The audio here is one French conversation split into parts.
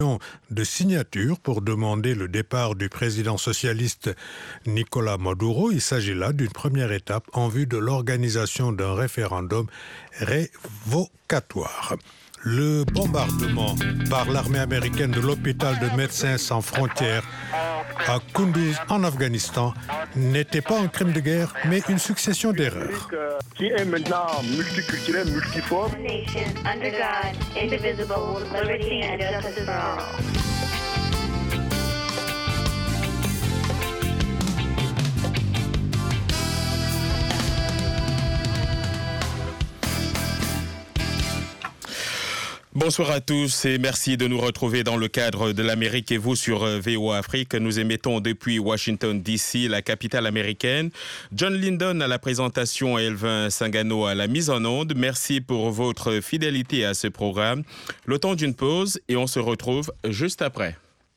de signature pour demander le départ du président socialiste Nicolás Maduro. Il s'agit là d'une première étape en vue de l'organisation d'un référendum révocatoire. Le bombardement par l'armée américaine de l'hôpital de Médecins sans frontières à Kunduz en Afghanistan n'était pas un crime de guerre, mais une succession d'erreurs. Qui est maintenant multiculturel, multiforme. Nation under God, indivisible, liberty and justice for all. Bonsoir à tous et merci de nous retrouver dans le cadre de l'Amérique et vous sur VOA Afrique. Nous émettons depuis Washington DC, la capitale américaine. John Lyndon à la présentation et Elvin Sangano à la mise en onde. Merci pour votre fidélité à ce programme. Le temps d'une pause et on se retrouve juste après.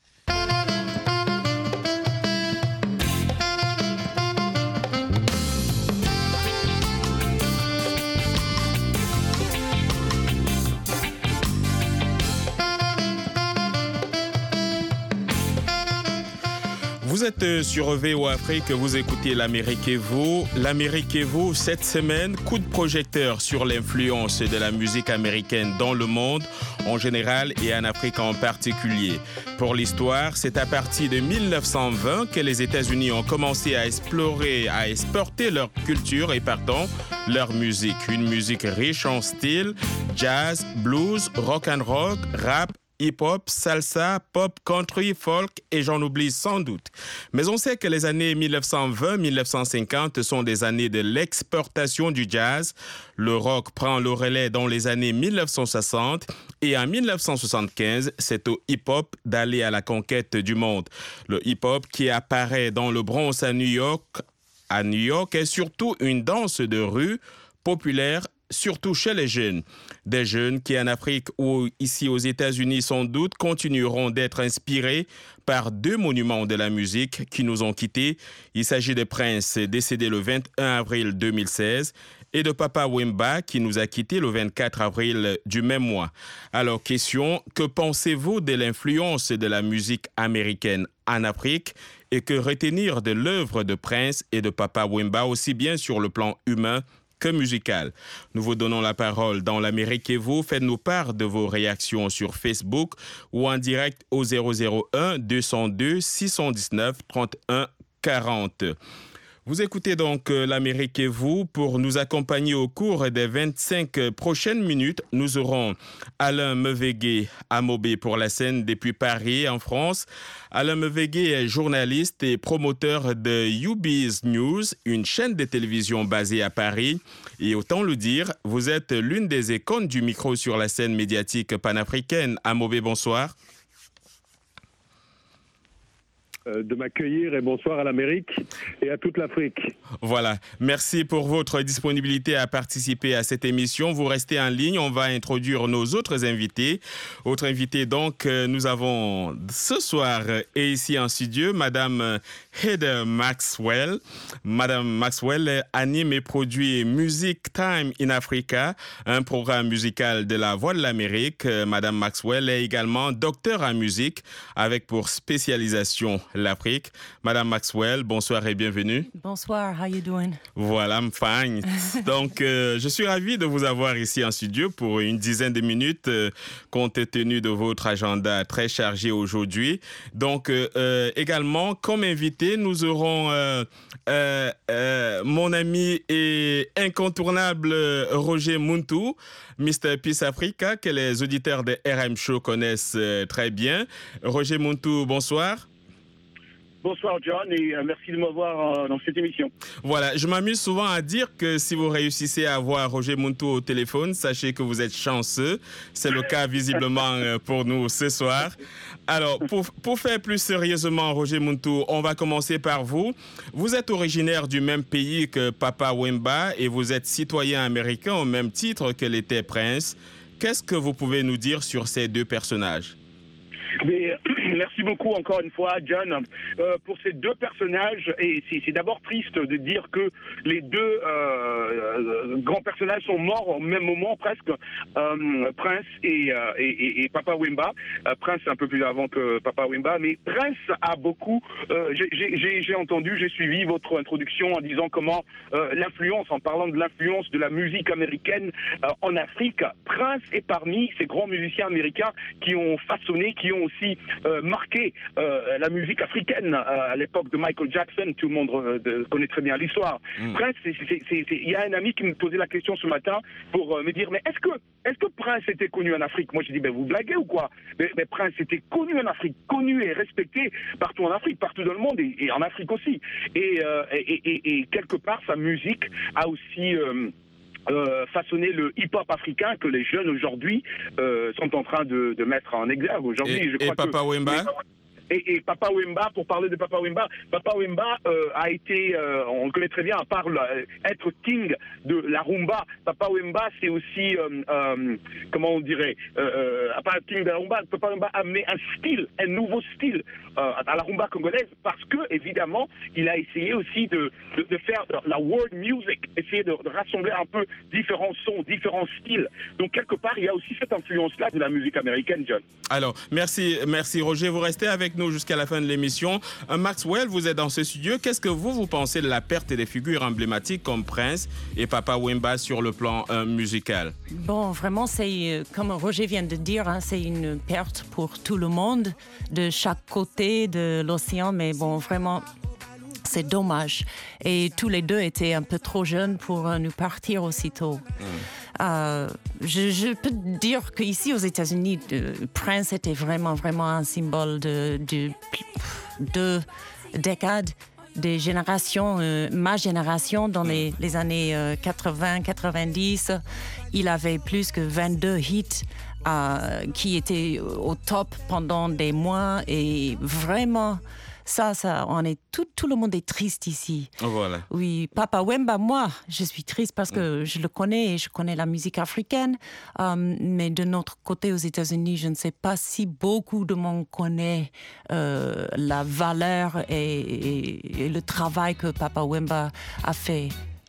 Vous êtes sur VOA Afrique, vous écoutez l'Amérique et vous. L'Amérique et vous, cette semaine, coup de projecteur sur l'influence de la musique américaine dans le monde en général et en Afrique en particulier. Pour l'histoire, c'est à partir de 1920 que les États-Unis ont commencé à explorer, à exporter leur culture et partant leur musique. Une musique riche en styles, jazz, blues, rock and roll, rap, hip-hop, salsa, pop, country, folk et j'en oublie sans doute. Mais on sait que les années 1920-1950 sont des années de l'exportation du jazz. Le rock prend le relais dans les années 1960 et en 1975, c'est au hip-hop d'aller à la conquête du monde. Le hip-hop qui apparaît dans le Bronx à New York est surtout une danse de rue populaire, surtout chez les jeunes. Des jeunes qui en Afrique ou ici aux États-Unis sans doute continueront d'être inspirés par deux monuments de la musique qui nous ont quittés. Il s'agit de Prince décédé le 21 avril 2016 et de Papa Wemba qui nous a quittés le 24 avril du même mois. Alors question, que pensez-vous de l'influence de la musique américaine en Afrique et que retenir de l'œuvre de Prince et de Papa Wemba aussi bien sur le plan humain que musical. Nous vous donnons la parole dans l'Amérique et vous. Faites-nous part de vos réactions sur Facebook ou en direct au 001 202 619 31 40. Vous écoutez donc l'Amérique et vous. Pour nous accompagner au cours des 25 prochaines minutes, nous aurons Alain Mevegué à Mobé pour la scène depuis Paris en France. Alain Mevegué est journaliste et promoteur de UB's News, une chaîne de télévision basée à Paris. Et autant le dire, vous êtes l'une des icônes du micro sur la scène médiatique panafricaine. À Mobé, bonsoir. De m'accueillir et bonsoir à l'Amérique et à toute l'Afrique. Voilà, merci pour votre disponibilité à participer à cette émission. Vous restez en ligne, on va introduire nos autres invités. Autres invités donc, nous avons ce soir et ici en studio, Madame Heather Maxwell. Madame Maxwell anime et produit Music Time in Africa, un programme musical de la Voix de l'Amérique. Madame Maxwell est également docteur en musique avec pour spécialisation l'Afrique. Madame Maxwell, bonsoir et bienvenue. Bonsoir, how you doing? Voilà, I'm fine. Donc, je suis ravi de vous avoir ici en studio pour une dizaine de minutes, compte tenu de votre agenda très chargé aujourd'hui. Donc, également, comme invité, nous aurons mon ami et incontournable Roger Muntu, Mr. Peace Africa, que les auditeurs de RM Show connaissent très bien. Roger Muntu, bonsoir. Bonsoir John et merci de m'avoir dans cette émission. Voilà, je m'amuse souvent à dire que si vous réussissez à avoir Roger Muntu au téléphone, sachez que vous êtes chanceux. C'est le cas visiblement pour nous ce soir. Alors, pour faire plus sérieusement, Roger Muntu, on va commencer par vous. Vous êtes originaire du même pays que Papa Wemba et vous êtes citoyen américain au même titre que l'était Prince. Qu'est-ce que vous pouvez nous dire sur ces deux personnages? Mais merci beaucoup encore une fois, John, pour ces deux personnages. Et c'est d'abord triste de dire que les deux grands personnages sont morts au même moment presque, Prince et Papa Wemba. Prince un peu plus avant que Papa Wemba, mais Prince a beaucoup. J'ai entendu, j'ai suivi votre introduction en disant comment l'influence, en parlant de l'influence de la musique américaine en Afrique, Prince est parmi ces grands musiciens américains qui ont façonné, qui ont aussi marqué la musique africaine à l'époque de Michael Jackson. Tout le monde connaît très bien l'histoire. Prince, il y a un ami qui me posait la question ce matin pour me dire, mais est-ce que Prince était connu en Afrique? Moi, j'ai dit, ben vous blaguez ou quoi? Mais Prince était connu en Afrique, connu et respecté partout en Afrique, partout dans le monde et en Afrique aussi. Et quelque part, sa musique a aussi façonner le hip-hop africain que les jeunes aujourd'hui sont en train de mettre en exergue aujourd'hui. Et Papa Wemba? Et Papa Wemba, pour parler de Papa Wemba a été, on le connaît très bien, à part être king de la rumba. Papa Wemba, c'est aussi, comment on dirait, à part king de la rumba, Papa Wemba a amené un style, un nouveau style à la rumba congolaise parce que, évidemment, il a essayé aussi de faire la world music, essayer de rassembler un peu différents sons, différents styles. Donc, quelque part, il y a aussi cette influence-là de la musique américaine, John. Alors, merci Roger. Vous restez avec nous jusqu'à la fin de l'émission. Maxwell, vous êtes dans ce studio. Qu'est-ce que vous pensez de la perte des figures emblématiques comme Prince et Papa Wemba sur le plan musical? Bon, vraiment, c'est comme Roger vient de dire, hein, c'est une perte pour tout le monde, de chaque côté de l'océan. Mais bon, vraiment, c'est dommage. Et tous les deux étaient un peu trop jeunes pour nous partir aussitôt. Je peux dire qu'ici aux États-Unis, Prince était vraiment un symbole de décades, des générations, ma génération dans les années 80-90. Il avait plus que 22 hits qui étaient au top pendant des mois et vraiment... Ça, on est tout le monde est triste ici. Voilà. Oui, Papa Wemba, moi, je suis triste parce que je le connais et je connais la musique africaine. Mais de notre côté, aux États-Unis, je ne sais pas si beaucoup de monde connaît la valeur et le travail que Papa Wemba a fait.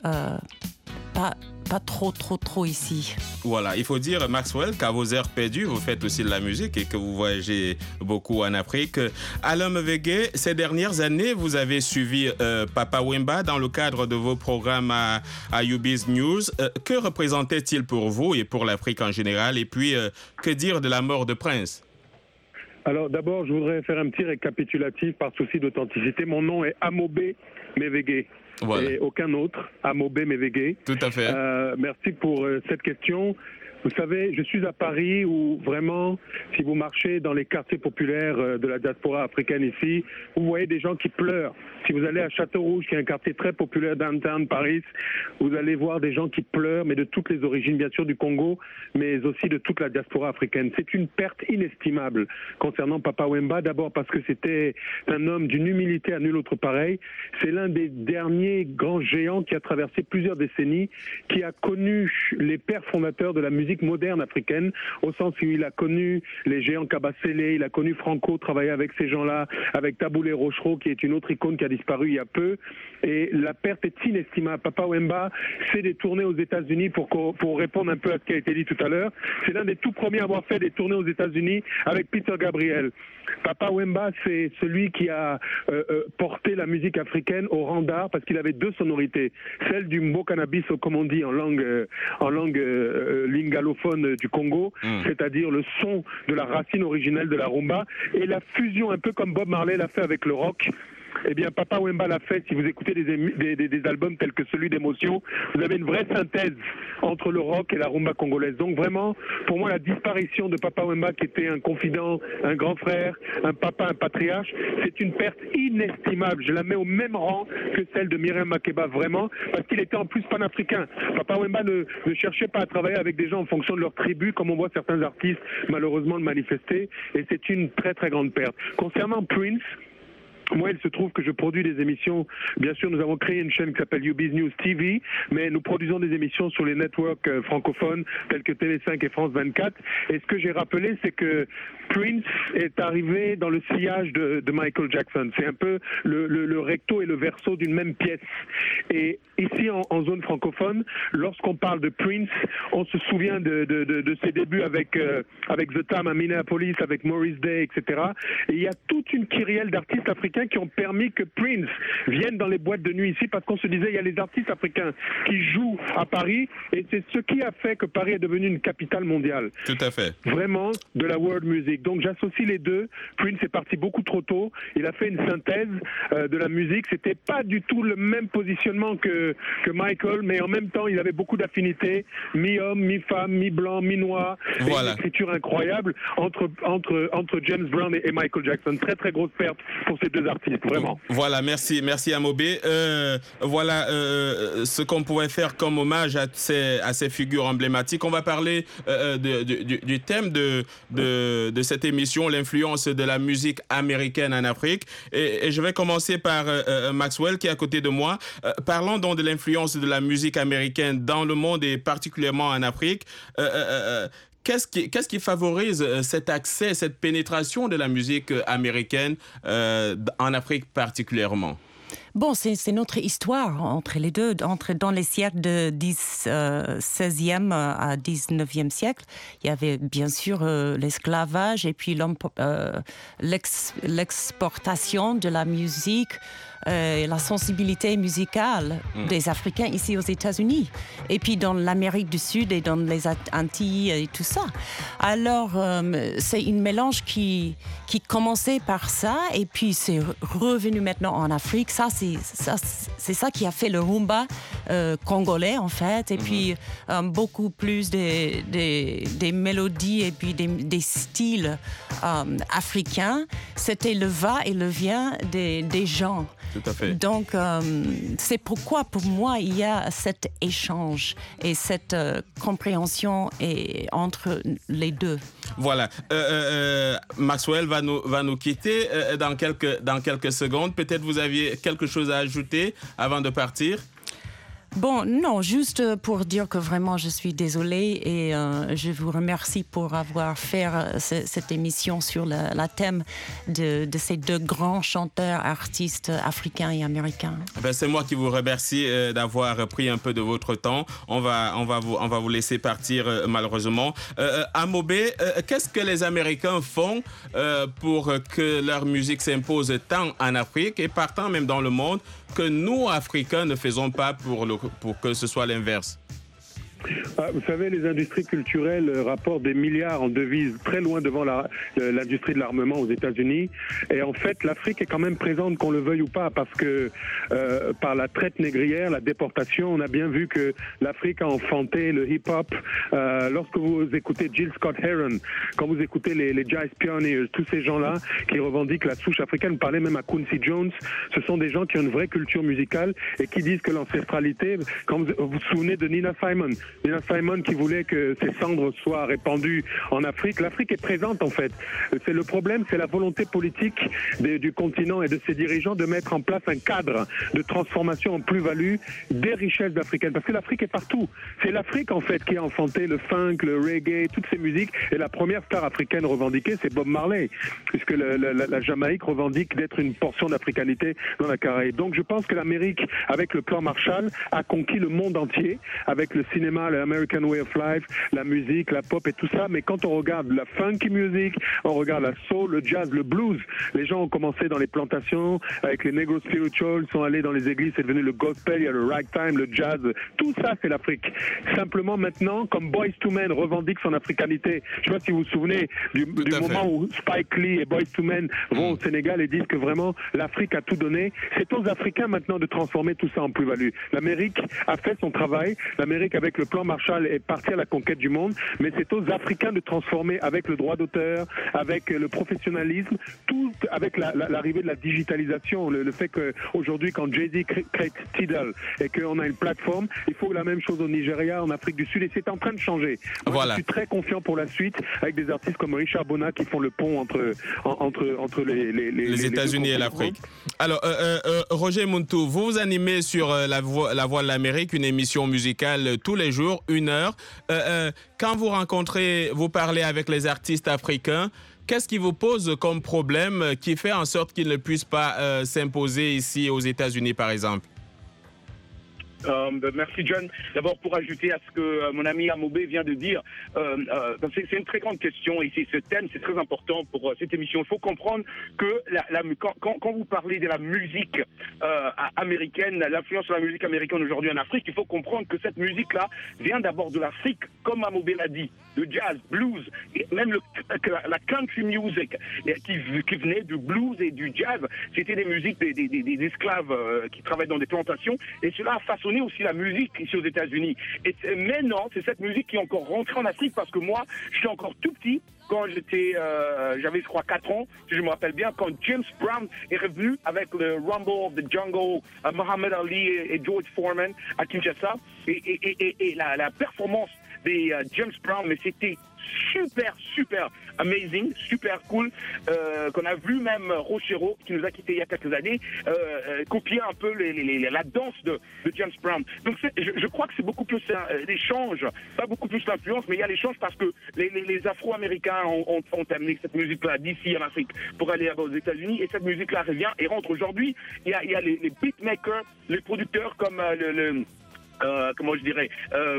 Pas trop ici. Voilà, il faut dire, Maxwell, qu'à vos heures perdues, vous faites aussi de la musique et que vous voyagez beaucoup en Afrique. Alain Mevege, ces dernières années, vous avez suivi Papa Wemba dans le cadre de vos programmes à UB's News. Que représentait-il pour vous et pour l'Afrique en général? Et puis, que dire de la mort de Prince? Alors d'abord, je voudrais faire un petit récapitulatif par souci d'authenticité. Mon nom est Amobe Mevege. Voilà. Et aucun autre, Amobe Mevege. Tout à fait. Merci pour cette question. Vous savez, je suis à Paris où vraiment, si vous marchez dans les quartiers populaires de la diaspora africaine ici, vous voyez des gens qui pleurent. Si vous allez à Château-Rouge, qui est un quartier très populaire downtown Paris, vous allez voir des gens qui pleurent, mais de toutes les origines, bien sûr du Congo, mais aussi de toute la diaspora africaine. C'est une perte inestimable concernant Papa Wemba, d'abord parce que c'était un homme d'une humilité à nul autre pareil. C'est l'un des derniers grands géants qui a traversé plusieurs décennies, qui a connu les pères fondateurs de la musique moderne africaine, au sens où il a connu les géants Kabasele, il a connu Franco, travailler avec ces gens-là, avec Taboulé Rochereau, qui est une autre icône qui a disparu il y a peu, et la perte est inestimable. Papa Wemba, c'est des tournées aux États-Unis pour répondre un peu à ce qui a été dit tout à l'heure. C'est l'un des tout premiers à avoir fait des tournées aux États-Unis avec Peter Gabriel. Papa Wemba, c'est celui qui a porté la musique africaine au rang d'art parce qu'il avait deux sonorités, celle du mbo cannabis, comme on dit en langue lingalophone du Congo, c'est-à-dire le son de la racine originelle de la rumba, et la fusion un peu comme Bob Marley l'a fait avec le rock. Eh bien, Papa Wemba l'a fait. Si vous écoutez des albums tels que celui d'Émotion, vous avez une vraie synthèse entre le rock et la rumba congolaise. Donc vraiment, pour moi, la disparition de Papa Wemba, qui était un confident, un grand frère, un papa, un patriarche, c'est une perte inestimable. Je la mets au même rang que celle de Myriam Makeba, vraiment, parce qu'il était en plus panafricain. Papa Wemba ne cherchait pas à travailler avec des gens en fonction de leur tribu, comme on voit certains artistes malheureusement le manifester, et c'est une très très grande perte. Concernant Prince, Moi, il se trouve que je produis des émissions. Bien sûr, nous avons créé une chaîne qui s'appelle UBiz News TV, mais nous produisons des émissions sur les networks francophones tels que Télé5 et France 24. Et ce que j'ai rappelé, c'est que Prince est arrivé dans le sillage de Michael Jackson. C'est un peu le recto et le verso d'une même pièce. Et ici, en zone francophone, lorsqu'on parle de Prince, on se souvient de ses débuts avec The Time à Minneapolis, avec Maurice Day, etc. Et il y a toute une kyrielle d'artistes africains qui ont permis que Prince vienne dans les boîtes de nuit ici, parce qu'on se disait il y a les artistes africains qui jouent à Paris, et c'est ce qui a fait que Paris est devenu une capitale mondiale. Tout à fait. Vraiment de la world music. Donc j'associe les deux. Prince est parti beaucoup trop tôt. Il a fait une synthèse de la musique. C'était pas du tout le même positionnement que Michael, mais en même temps il avait beaucoup d'affinités, mi-homme, mi-femme, mi-blanc, mi-noir. Voilà. Une écriture incroyable entre James Brown et Michael Jackson. Très très grosse perte pour ces deux artistes, vraiment. Voilà, merci Amobé. Voilà ce qu'on pouvait faire comme hommage à ces figures emblématiques. On va parler du thème de cette émission, l'influence de la musique américaine en Afrique. Et je vais commencer par Maxwell qui est à côté de moi. Parlons donc de l'influence de la musique américaine dans le monde et particulièrement en Afrique. Qu'est-ce qui favorise cet accès, cette pénétration de la musique américaine en Afrique particulièrement? Bon, c'est notre histoire entre les deux. Dans les siècles de 16e à 19e siècle, il y avait bien sûr l'esclavage et puis l'exportation de la musique, la sensibilité musicale des Africains ici aux États-Unis. Et puis dans l'Amérique du Sud et dans les Antilles et tout ça. Alors, c'est un mélange qui commençait par ça et puis c'est revenu maintenant en Afrique. C'est ça qui a fait le rumba congolais en fait, et puis beaucoup plus des mélodies et puis des styles africains. C'était le va et le vient des gens. Tout à fait. Donc, c'est pourquoi, pour moi, il y a cet échange et cette compréhension entre les deux. Voilà. Maxwell va nous quitter dans quelques secondes. Peut-être vous aviez quelque chose à ajouter avant de partir? Bon, non, juste pour dire que vraiment je suis désolée et je vous remercie pour avoir fait cette émission sur le thème de ces deux grands chanteurs, artistes africains et américains. Ben, c'est moi qui vous remercie d'avoir pris un peu de votre temps. On va vous laisser partir malheureusement. Amobé, qu'est-ce que les Américains font pour que leur musique s'impose tant en Afrique et partant même dans le monde que nous, Africains, ne faisons pas pour que ce soit l'inverse? Vous savez, les industries culturelles rapportent des milliards en devises très loin devant l'industrie de l'armement aux États-Unis. Et en fait, l'Afrique est quand même présente, qu'on le veuille ou pas, parce que par la traite négrière, la déportation, on a bien vu que l'Afrique a enfanté le hip-hop. Lorsque vous écoutez Jill Scott Heron, quand vous écoutez les Jazz Pioneers, tous ces gens-là qui revendiquent la souche africaine, vous parlez même à Quincy Jones, ce sont des gens qui ont une vraie culture musicale et qui disent que l'ancestralité, quand vous vous souvenez de Nina Simon qui voulait que ses cendres soient répandues en Afrique. L'Afrique est présente en fait. C'est le problème, c'est la volonté politique du continent et de ses dirigeants de mettre en place un cadre de transformation en plus-value des richesses africaines. Parce que l'Afrique est partout. C'est l'Afrique en fait qui a enfanté le funk, le reggae, toutes ces musiques. Et la première star africaine revendiquée, c'est Bob Marley, puisque la Jamaïque revendique d'être une portion d'africanité dans la Caraïbe. Donc je pense que l'Amérique, avec le plan Marshall, a conquis le monde entier, avec le cinéma, l'American Way of Life, la musique, la pop et tout ça. Mais quand on regarde la funky music, on regarde la soul, le jazz, le blues, les gens ont commencé dans les plantations avec les Negro Spirituals, sont allés dans les églises, c'est devenu le gospel, il y a le ragtime, le jazz, tout ça c'est l'Afrique. Simplement maintenant, comme Boyz II Men revendique son africanité, je ne sais pas si vous vous souvenez du moment où Spike Lee et Boyz II Men vont au Sénégal et disent que vraiment l'Afrique a tout donné. C'est aux Africains maintenant de transformer tout ça en plus-value. L'Amérique a fait son travail, l'Amérique avec le le plan Marshall est parti à la conquête du monde, mais c'est aux Africains de transformer avec le droit d'auteur, avec le professionnalisme, tout avec l'arrivée de la digitalisation, le fait qu'aujourd'hui, quand Jay-Z crée Tidal et qu'on a une plateforme, il faut la même chose au Nigeria, en Afrique du Sud, et c'est en train de changer. Moi, je suis très confiant pour la suite, avec des artistes comme Richard Bona qui font le pont entre les États-Unis et l'Afrique. Alors, Roger Muntu, vous animez sur la Voix de l'Amérique une émission musicale tous les jours, 1 heure. Quand vous parlez avec les artistes africains, qu'est-ce qui vous pose comme problème qui fait en sorte qu'ils ne puissent pas s'imposer ici aux États-Unis, par exemple? Merci John. D'abord pour ajouter à ce que mon ami Amobé vient de dire, c'est une très grande question et ce thème c'est très important pour cette émission. Il faut comprendre que quand vous parlez de la musique américaine, l'influence de la musique américaine aujourd'hui en Afrique, il faut comprendre que cette musique-là vient d'abord de l'Afrique, comme Amobé l'a dit, de jazz, blues, et même la country music qui venait du blues et du jazz, c'était des musiques des esclaves qui travaillaient dans des plantations, et cela a façonné aussi la musique ici aux États-Unis. Et maintenant, c'est cette musique qui est encore rentrée en Afrique parce que moi, je suis encore tout petit quand j'avais je crois 4 ans, si je me rappelle bien, quand James Brown est revenu avec le Rumble of the Jungle, Muhammad Ali et George Foreman à Kinshasa, et la performance des James Brown, mais c'était super amazing, super cool, qu'on a vu même Rochero, qui nous a quittés il y a quelques années, copier un peu la danse de James Brown. Donc je crois que c'est beaucoup plus l'échange, pas beaucoup plus l'influence, mais il y a l'échange parce que les Afro-Américains ont amené cette musique-là d'ici en Afrique pour aller aux États-Unis, et cette musique-là revient et rentre aujourd'hui. Il y a les beatmakers, les producteurs comme comment je dirais,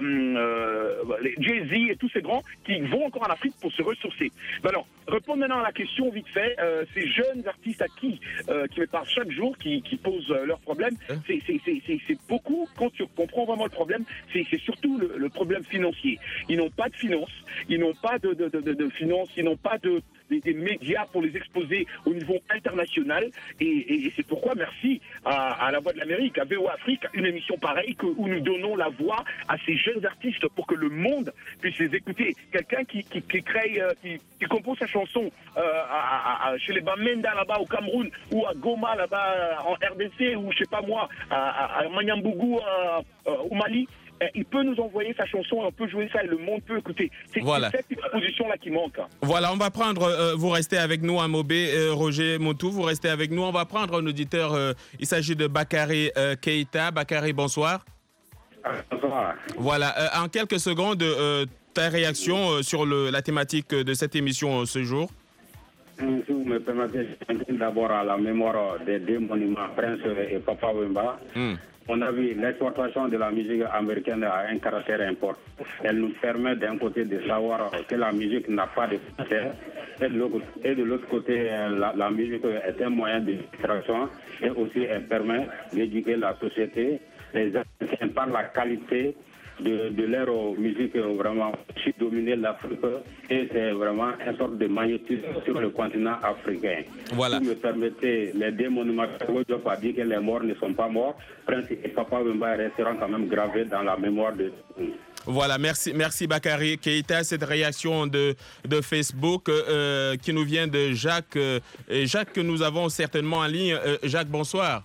les Jay-Z et tous ces grands qui vont encore en Afrique pour se ressourcer. Ben alors, répondre maintenant à la question vite fait, ces jeunes artistes à qui me parlent chaque jour, qui posent leurs problèmes, c'est beaucoup, quand tu comprends vraiment le problème, c'est surtout le problème financier. Ils n'ont pas de finances, ils n'ont pas de finances, ils n'ont pas des médias pour les exposer au niveau international, et c'est pourquoi merci à la Voix de l'Amérique, à VOA Afrique, une émission pareille où nous donnons la voix à ces jeunes artistes pour que le monde puisse les écouter. Quelqu'un qui crée, qui compose sa chanson chez les Bamenda là-bas au Cameroun, ou à Goma là-bas en RDC, ou je sais pas moi à Manyambougou au Mali, il peut nous envoyer sa chanson et on peut jouer ça et le monde peut écouter. C'est cette position-là qui manque. Voilà, on va prendre, vous restez avec nous, Amobé, Roger Muntu, vous restez avec nous. On va prendre un auditeur, il s'agit de Bakary Keïta. Bakary, bonsoir. Bonsoir. Voilà, en quelques secondes, ta réaction sur la thématique de cette émission ce jour. Si vous me permettez, je d'abord à la mémoire des 2 monuments, Prince et Papa Wemba. On a vu l'exportation de la musique américaine a un caractère important. Elle nous permet d'un côté de savoir que la musique n'a pas de frontières, et de l'autre côté, la musique est un moyen de distraction, et aussi elle permet d'éduquer la société, les Américains, par la qualité de leur musique, vraiment dominer l'Afrique, et c'est vraiment une sorte de magnétisme sur le continent africain. Voilà. Si vous me permettez, les 2 monuments, Diop a dit que les morts ne sont pas morts. Prince et Papa Wemba resteront quand même gravés dans la mémoire de... Voilà, merci Bakary Keïta. Cette réaction de Facebook qui nous vient de Jacques. Jacques, que nous avons certainement en ligne. Jacques, bonsoir.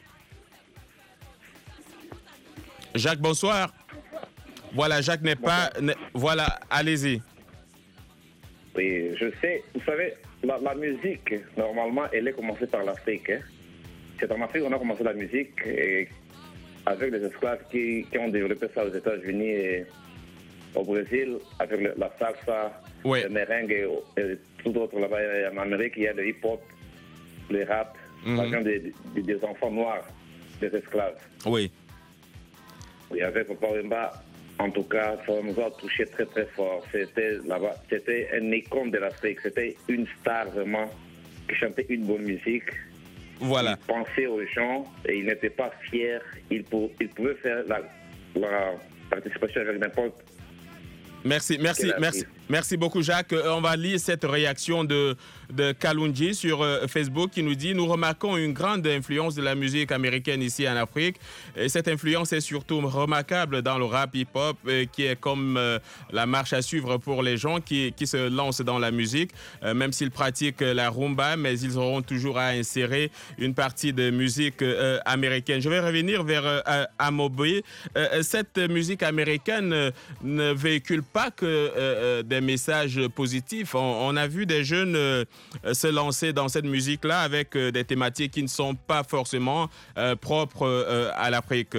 Jacques, bonsoir. Voilà, Jacques n'est pas... Voilà, allez-y. Oui, je sais. Vous savez, la musique, normalement, elle est commencée par l'Afrique. Hein. C'est en Afrique qu'on a commencé la musique, et avec les esclaves qui ont développé ça aux États-Unis et au Brésil, avec la salsa, le merengue et tout autre là-bas. En Amérique, il y a le hip-hop, le rap, des enfants noirs, des esclaves. Oui. Et avec Papa Wemba, en tout cas, ça nous a touché très très fort. C'était là-bas, c'était un icône de l'Afrique. C'était une star vraiment qui chantait une bonne musique. Voilà. Il pensait aux gens et il n'était pas fier. Il pouvait faire la participation avec n'importe. Merci Merci beaucoup, Jacques. On va lire cette réaction de Kalunji sur Facebook qui nous dit « Nous remarquons une grande influence de la musique américaine ici en Afrique. Et cette influence est surtout remarquable dans le rap hip-hop qui est comme la marche à suivre pour les gens qui se lancent dans la musique. Même s'ils pratiquent la rumba, mais ils auront toujours à insérer une partie de musique américaine. » Je vais revenir vers Amobé. Cette musique américaine ne véhicule pas que des messages positifs. On a vu des jeunes se lancer dans cette musique-là avec des thématiques qui ne sont pas forcément propres à l'Afrique.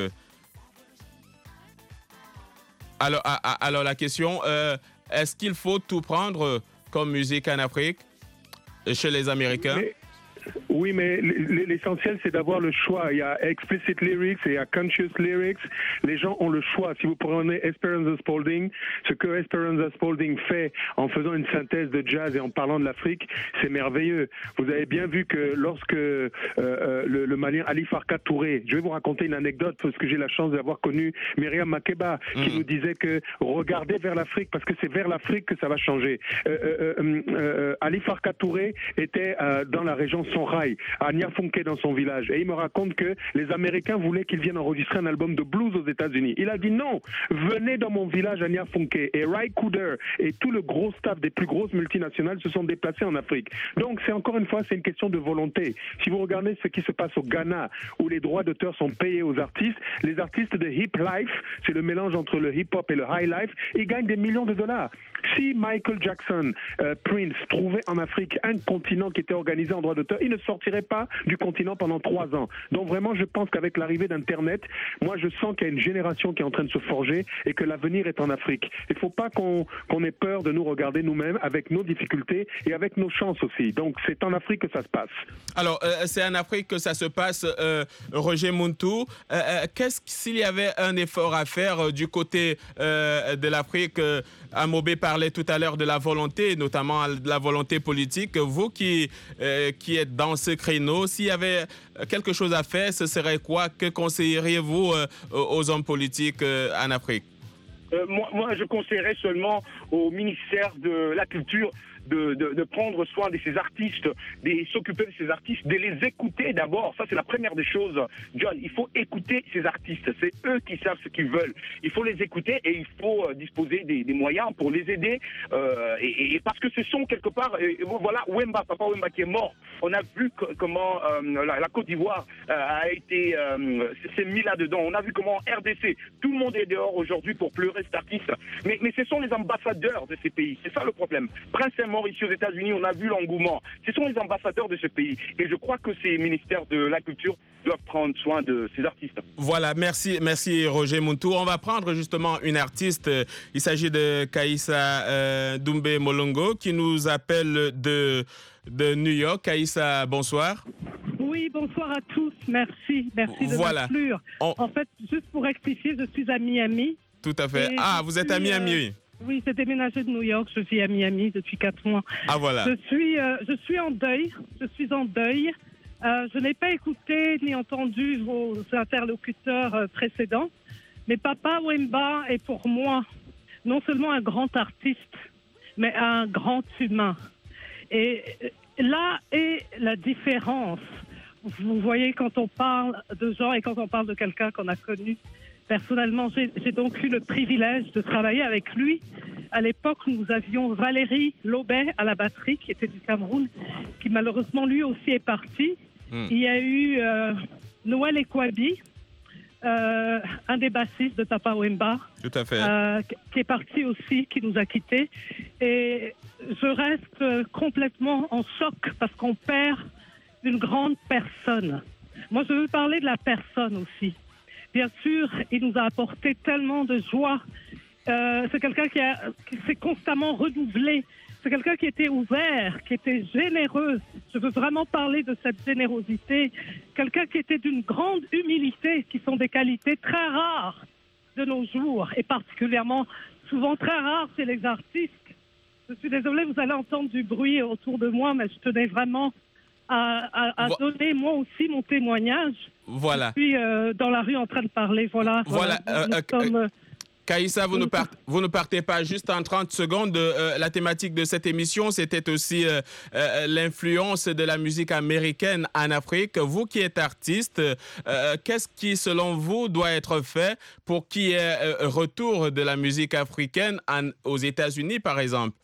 Alors la question, est-ce qu'il faut tout prendre comme musique en Afrique chez les Américains? Oui, mais l'essentiel, c'est d'avoir le choix. Il y a explicit lyrics et il y a conscious lyrics. Les gens ont le choix. Si vous prenez Esperanza Spalding, ce que Esperanza Spalding fait en faisant une synthèse de jazz et en parlant de l'Afrique, c'est merveilleux. Vous avez bien vu que lorsque le Malien Ali Farka Touré, je vais vous raconter une anecdote parce que j'ai la chance d'avoir connu Myriam Makeba qui nous disait que regardez vers l'Afrique parce que c'est vers l'Afrique que ça va changer. Ali Farka Touré était dans la région Songhai, à Niafunke dans son village. Et il me raconte que les Américains voulaient qu'il vienne enregistrer un album de blues aux États-Unis. Il a dit non, venez dans mon village à Niafunke. Et Ray Cooder et tout le gros staff des plus grosses multinationales se sont déplacés en Afrique. Donc c'est encore une fois, c'est une question de volonté. Si vous regardez ce qui se passe au Ghana, où les droits d'auteur sont payés aux artistes, les artistes de hip life, c'est le mélange entre le hip-hop et le high life, ils gagnent des millions de dollars. Si Michael Jackson, Prince trouvaient en Afrique un continent qui était organisé en droit d'auteur, ils ne sortiraient pas du continent pendant 3 ans. Donc vraiment, je pense qu'avec l'arrivée d'Internet, moi je sens qu'il y a une génération qui est en train de se forger et que l'avenir est en Afrique. Il ne faut pas qu'on ait peur de nous regarder nous-mêmes avec nos difficultés et avec nos chances aussi. Donc c'est en Afrique que ça se passe. Alors, c'est en Afrique que ça se passe, Roger Muntu. Qu'est-ce s'il y avait un effort à faire du côté de l'Afrique? Amobé parlait tout à l'heure de la volonté, notamment de la volonté politique. Vous qui êtes dans ce créneau, s'il y avait quelque chose à faire, ce serait quoi? Que conseilleriez-vous aux hommes politiques en Afrique? Moi, je conseillerais seulement au ministère de la Culture de prendre soin de ces artistes, de s'occuper de ces artistes, de les écouter d'abord. Ça, c'est la première des choses, John. Il faut écouter ces artistes. C'est eux qui savent ce qu'ils veulent. Il faut les écouter et il faut disposer des moyens pour les aider. Et parce que ce sont quelque part... voilà, Papa Wemba qui est mort. On a vu comment la Côte d'Ivoire a été... s'est mis là-dedans. On a vu comment RDC, tout le monde est dehors aujourd'hui pour pleurer cet artiste. Mais ce sont les ambassadeurs de ces pays. C'est ça le problème. Prince ici aux États-Unis, on a vu l'engouement. Ce sont les ambassadeurs de ce pays. Et je crois que ces ministères de la Culture doivent prendre soin de ces artistes. Voilà, merci Roger Muntu. On va prendre justement une artiste. Il s'agit de Kaïssa Doumbé Molongo qui nous appelle de New York. Kaïssa, bonsoir. Oui, bonsoir à tous. Merci de m'inclure. En fait, juste pour rectifier, je suis à Miami. Tout à fait. Vous êtes à Miami, oui, j'ai déménagé de New York. Je vis à Miami depuis 4 mois. Ah, voilà. Je suis en deuil. Je n'ai pas écouté ni entendu vos interlocuteurs précédents. Mais Papa Wemba est pour moi non seulement un grand artiste, mais un grand humain. Et là est la différence. Vous voyez, quand on parle de gens et quand on parle de quelqu'un qu'on a connu, personnellement, j'ai donc eu le privilège de travailler avec lui. À l'époque, nous avions Valérie Lobet à la batterie, qui était du Cameroun, qui malheureusement, lui aussi, est parti. Il y a eu Noël Ekwabi, un des bassistes de Papa Wemba, tout à fait. Qui est parti aussi, qui nous a quittés. Et je reste complètement en choc parce qu'on perd une grande personne. Moi, je veux parler de la personne aussi. Bien sûr, il nous a apporté tellement de joie. C'est quelqu'un qui s'est constamment renouvelé. C'est quelqu'un qui était ouvert, qui était généreux. Je veux vraiment parler de cette générosité. Quelqu'un qui était d'une grande humilité, qui sont des qualités très rares de nos jours, et particulièrement souvent très rares chez les artistes. Je suis désolée, vous allez entendre du bruit autour de moi, mais je tenais vraiment à donner moi aussi mon témoignage. Voilà. Je suis dans la rue en train de parler. Voilà. Kaïssa, vous ne partez pas juste en 30 secondes. La thématique de cette émission, c'était aussi l'influence de la musique américaine en Afrique. Vous qui êtes artiste, qu'est-ce qui, selon vous, doit être fait pour qu'il y ait retour de la musique africaine aux États-Unis, par exemple?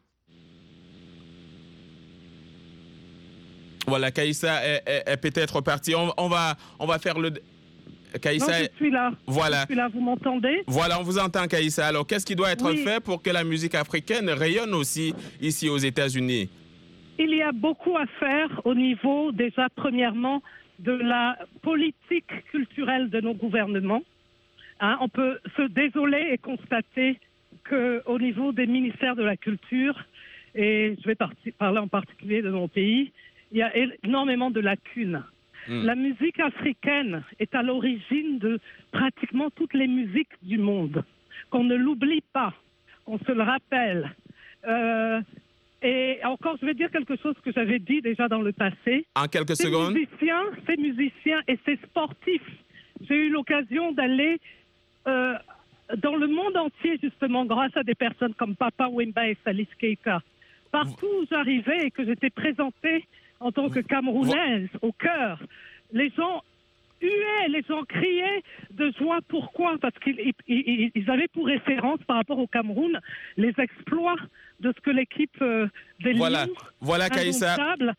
Voilà, Kaïssa est peut-être partie. On va faire le... Kaïssa, non, je suis là. Voilà. Je suis là, vous m'entendez? Voilà, on vous entend, Kaïssa. Alors, qu'est-ce qui doit être fait pour que la musique africaine rayonne aussi ici aux États-Unis? Il y a beaucoup à faire au niveau, déjà, premièrement, de la politique culturelle de nos gouvernements. Hein, on peut se désoler et constater qu'au niveau des ministères de la Culture, et je vais parler en particulier de mon pays, il y a énormément de lacunes. La musique africaine est à l'origine de pratiquement toutes les musiques du monde. Qu'on ne l'oublie pas, qu'on se le rappelle. Et encore, je vais dire quelque chose que j'avais dit déjà dans le passé. En quelques secondes. Ces musiciens et ces sportifs, j'ai eu l'occasion d'aller dans le monde entier, justement, grâce à des personnes comme Papa Wemba et Salif Keita. Partout où j'arrivais et que j'étais présentée en tant que Camerounaise, au cœur, les gens huaient, les gens criaient de joie. Pourquoi? Parce qu'ils avaient pour référence, par rapport au Cameroun, les exploits de ce que l'équipe des Lions indomptables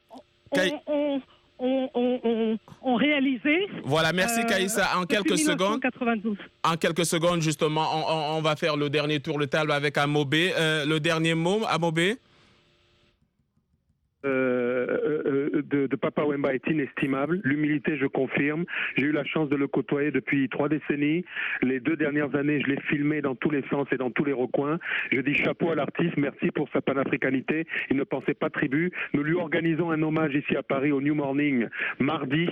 ont réalisé. Voilà, merci Kaïssa. En quelques secondes, justement, on va faire le dernier tour de table avec Amobé. Le dernier mot, Amobé? De Papa Wemba est inestimable. L'humilité, je confirme. J'ai eu la chance de le côtoyer depuis 3 décennies. Les 2 dernières années, je l'ai filmé dans tous les sens et dans tous les recoins. Je dis chapeau à l'artiste, merci pour sa panafricanité. Il ne pensait pas tribu. Nous lui organisons un hommage ici à Paris au New Morning, mardi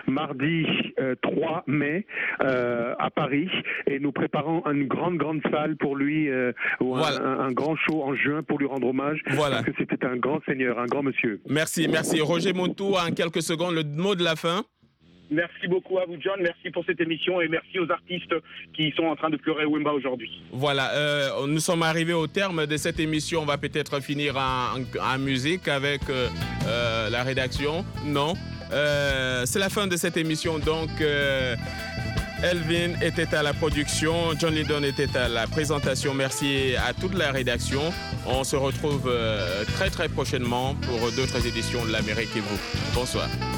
3 mai à Paris. Et nous préparons une grande salle pour lui, un grand show en juin pour lui rendre hommage. Parce que c'était un grand seigneur, un grand monsieur. Merci. Roger Montou, en quelques secondes, le mot de la fin. Merci beaucoup à vous, John. Merci pour cette émission et merci aux artistes qui sont en train de pleurer Wemba aujourd'hui. Voilà, nous sommes arrivés au terme de cette émission. On va peut-être finir en musique avec la rédaction. Non, c'est la fin de cette émission. Donc, Elvin était à la production, John Lydon était à la présentation. Merci à toute la rédaction. On se retrouve très prochainement pour d'autres éditions de l'Amérique et vous. Bonsoir.